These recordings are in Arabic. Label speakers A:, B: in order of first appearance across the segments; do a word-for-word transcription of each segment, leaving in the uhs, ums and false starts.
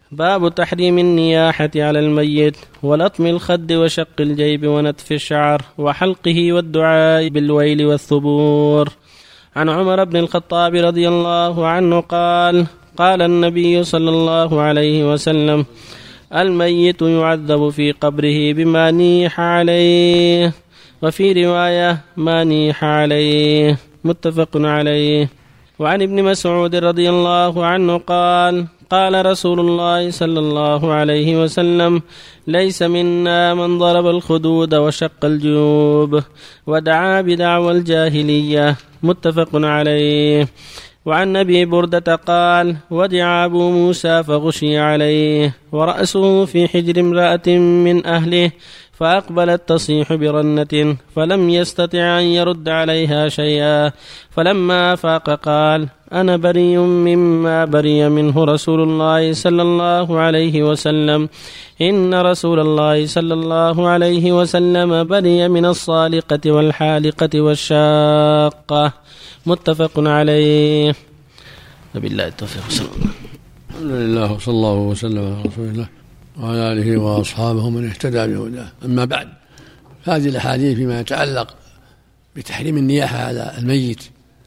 A: باب تحريم النياحة على الميت ولطم الخد وشق الجيب ونتف الشعر وحلقه والدعاء بالويل والثبور. عن عمر بن الخطاب رضي الله عنه قال قال النبي صلى الله عليه وسلم: الميت يعذب في قبره بما نيح عليه، وفي رواية ما نيح عليه، متفق عليه. وعن ابن مسعود رضي الله عنه قال قال رسول الله صلى الله عليه وسلم: ليس منا من ضرب الخدود وشق الجيوب ودعا بدعوى الجاهلية، متفق عليه. وعن أبي بردة قال: ودع أبو موسى فغشي عليه ورأسه في حجر امرأة من أهله، فأقبلت تصيح برنة فلم يستطع أن يرد عليها شيئا، فلما أفاق قال: أنا بريء مما برئ منه رسول الله صلى الله عليه وسلم، إن رسول الله صلى الله عليه وسلم برئ من الصالقة والحالقة والشاقة، متفق عليه. وبالله التوفيق.
B: الحمد لله وصلى الله وسلم على رسول الله وعلى آله وأصحابه من اهتدى بهداه. أما بعد، هذه الأحاديث فيما يتعلق بتحريم النياحة على الميت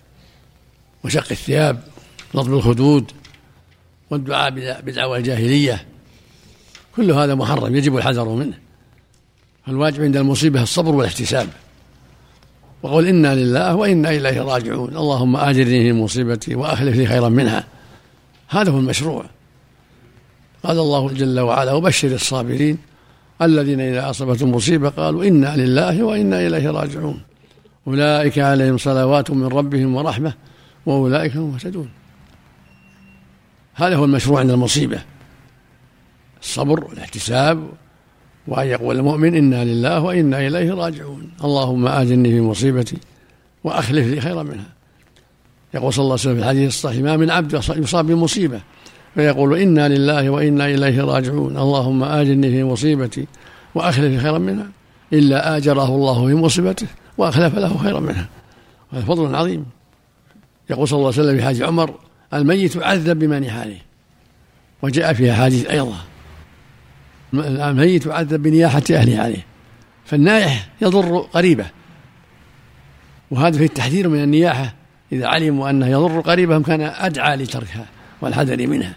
B: وشق الثياب ونضب الخدود والدعاء بدعوى الجاهلية، كل هذا محرم يجب الحذر منه. الواجب عند المصيبة الصبر والاحتساب، وقول إنا لله وإنا إليه راجعون، اللهم آجرني في مصيبتي وأخلف لي خيرا منها. هذا هو المشروع. قال الله جل وعلا: وبشر الصابرين الذين إذا أصابتهم مصيبة قالوا إنا لله وإنا إليه راجعون، أولئك عليهم صلوات من ربهم ورحمة وأولئك هم المهتدون. هذا هو المشروع عند المصيبة، الصبر والاحتساب، وأن يقول المؤمن إنا لله وإنا إليه راجعون، اللهم آجرني في مصيبتي وأخلف لي خيرا منها. يقول صلى الله عليه وسلم في الحديث الصحيح: ما من عبد يصاب بمصيبة فيقول إنا لله وإنا إليه راجعون، اللهم آجرني في مصيبتي وأخلف لي خيرا منها، إلا آجره الله في مصيبته وأخلف له خيرا منها. هذا فضل عظيم. يقول صلى الله عليه وسلم في حديث عمر: الميت يعذب بما نيح عليه. وجاء فيها حديث أيضا: الميت يعذب بنياحة أهله عليه. فالنائح يضر قريبه، وهذا في التحذير من النياحة. إذا علموا أنه يضر قريبهم كان أدعى لتركها والحذر منها.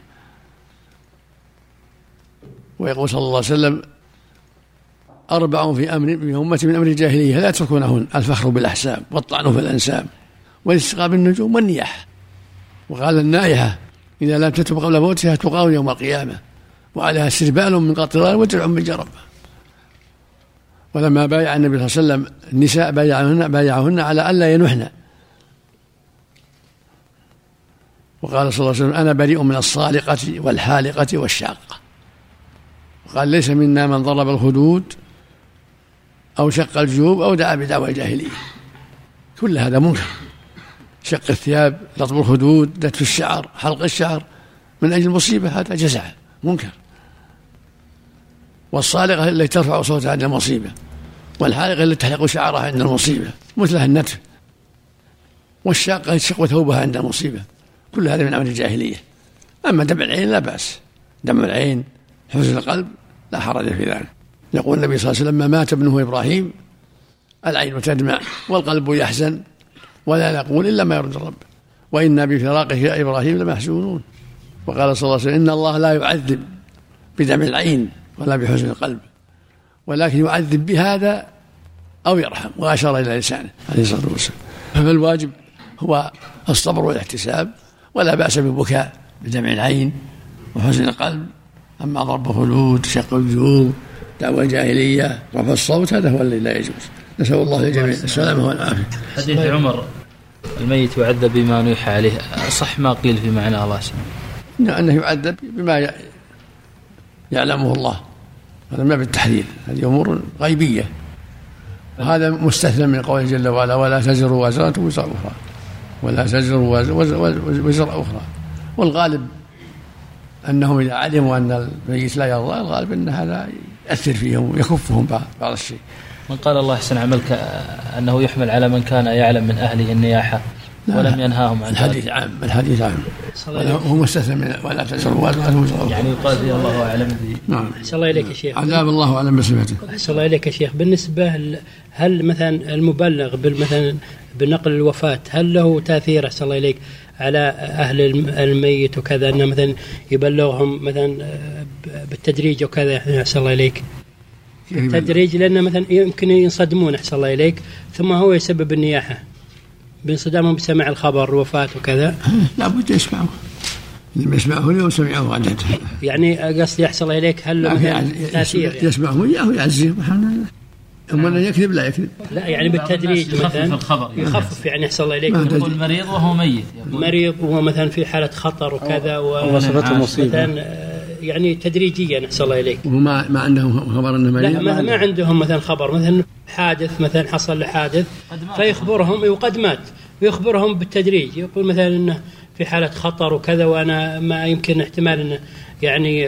B: ويقول صلى الله عليه وسلم: أربع في أمر في أمتي من أمر الجاهلية لا يتركونهن: الفخر بالأحساب والطعن في الأنساب والاستسقاء بالنجوم والنياحة. وقال: النائحة إذا لم تتب قبل موتها تقاوم يوم القيامة، وعليها سربال من قطران ودرع من جرب. ولما بايع النبي صلى الله عليه وسلم النساء بايعهن, بايعهن على ألا ينحن، وقال صلى الله عليه وسلم: أنا بريء من الصالقة والحالقة والشاقة. وقال: ليس منا من ضرب الخدود أو شق الجيوب أو دعا بدعوى الجاهلية. كل هذا منكر. شق الثياب، لطم الخدود، نتف الشعر، حلق الشعر من أجل المصيبة، هذا جزع منكر. والصالقة التي ترفع صوتها عند المصيبة، والحالقة التي تحلق شعرها عند المصيبة مثلها النتف، والشاقة تشق ثوبها عند المصيبة، كل هذا من أمر الجاهلية. أما دمع العين لا بأس، دمع العين حزن القلب لا حرج في ذلك. يقول النبي صلى الله عليه وسلم: لما مات ابنه إبراهيم العين تدمع والقلب يحزن ولا نقول إلا ما يرضي الرب، وإنا بفراقه يا إبراهيم لمحزونون. وقال صلى الله عليه وسلم: إن الله لا يعذب بدمع العين ولا بحزن القلب، ولكن يعذب بهذا أو يرحم، وأشار إلى لسانه عليه الصلاة والسلام. فالواجب هو الصبر والاحتساب، ولا بأس بالبكاء بدمع العين وحزن القلب. أما ضرب الخدود، شق الجيوب، دعوى الجاهلية، رفع الصوت، هذا هو الذي لا يجوز. نسأل الله للجميع السلامة والعافية.
C: حديث عمر: الميت يعذب بما نيح عليه، صح ما قيل في معنى الله سبحانه؟
B: أنه يعذب بما يعلمه الله، هذا ما بالتحذير، هذه أمور غيبية، وهذا مستثنى من قوله جل وعلا: ولا تزر وازرة وزر أخرى، ولا تزر وزر أخرى. والغالب أنهم إذا علموا أن الميت لا يرضى، الغالب أن هذا يأثر فيهم ويكفهم بعض الشيء.
C: من قال الله حسن عملك أنه يحمل على من كان يعلم من أهله النياحة ولم ينهاهم عن
B: الحديث عام، الحديث عام هو مستثنى من ولا تزر وازرة وزر
C: يعني يقال فيه الله أعلم.
D: نعم. أحسن الله إليك يا شيخ.
B: عذاب الله أعلم بصفته.
D: أحسن الله إليك يا شيخ. بالنسبة هل مثلا المبلغ مثلا بنقل الوفاة هل له تأثير أحسن الله إليك على أهل الميت وكذا، أنه مثلا يبلغهم مثلا بالتدريج وكذا أحسن الله إليك تدريج، لأن مثلا يمكن ينصدمون أحسن الله إليك ثم هو يسبب النياحة بانصدامهم بسماع الخبر الوفاة وكذا؟
B: لا بد يسمعه، لما يسمعه اليوم سمعه غدا.
D: يعني قصدي أحسن الله إليك هل له تأثير يعني؟
B: يسمعه إياه يعزيه أما أن يكذب لا يكذب،
D: لا يعني بالتدريج مثلا يخفف يعني أحسن الله إليك
C: يقول مريض وهو ميت،
D: مريض وهو مثلا في حالة خطر وكذا
A: وصفته مصيبة
D: يعني تدريجيا أحسن الله إليك.
B: وما ما عندهم خبر أنه مريض؟
D: لا ما, ما عندهم مثلا خبر مثلا حادث مثلا حصل له حادث فيخبرهم وقد مات ويخبرهم بالتدريج، يقول مثلا إنه في حالة خطر وكذا وأنا ما يمكن احتمال إنه يعني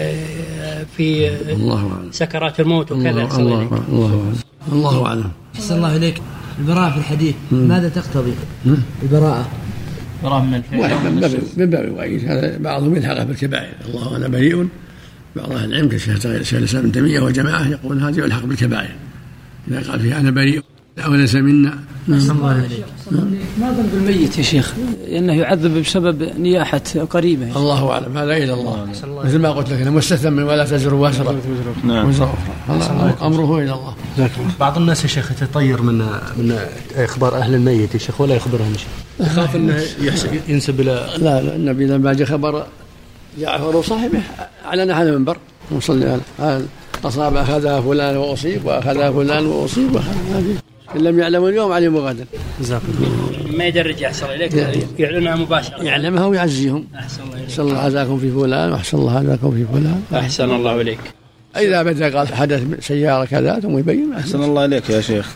D: في سكرات الموت وكذا.
B: الله الله الله, الله أعلم.
E: أحسن الله إليك. البراءة في الحديث ماذا تقتضي؟ البراءة
C: براءة من الفعل
B: من باب الوعيد، هذا بعضهم يلحقه بالكبائر، الله أنا بريء. بعض أهل العلم كشيخ الإسلام ابن تيمية وجماعة يقول هذا يلحق بالكبائر إذا قال فيه أنا بريء أو ليس منا.
E: أحسن الله إليك. ما ذنب الميت يا شيخ إنه يعذب بسبب نياحة قريبه؟
B: الله أعلم، هذا إلى الله. مثل ما قلت لك أنا مستثنى من ولا تزر وازرة وزر أخرى، أمره إلى الله.
F: بعض الناس يا شيخ يتطير من من إخبار أهل الميت يا شيخ ولا يخبرهم شيء، يخاف أنه ينسب إلى.
B: لا لا النبي لما جاء خبر جعفر وصاحبه أعلن على المنبر وصلى على أصاب أخذها فلان وأصيب وأخذها فلان وأصيب وأخذها. إن لم يعلموا اليوم علموا غدا.
D: ما يدرج أحسن إليك يعلنها مباشرة،
B: يعلمها ويعزيهم. أحسن الله عزاكم في فلان وأحسن الله عزاكم في فلان.
D: أحسن الله إليك.
B: إذا بدأ قال حدث سيارة كذا ثم يبين.
G: أحسن الله إليك يا شيخ.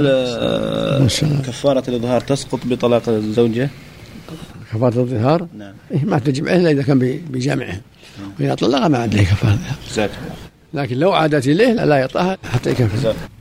G: هل كفارة الإظهار تسقط بطلاق الزوجة؟
B: كفارة الإظهار
G: نعم.
B: إيه ما تجب إلا إذا كان بجمعه، وإذا طلق ما عاد له كفارة، لكن لو عادت إليه لا يطأها حتى يكفر.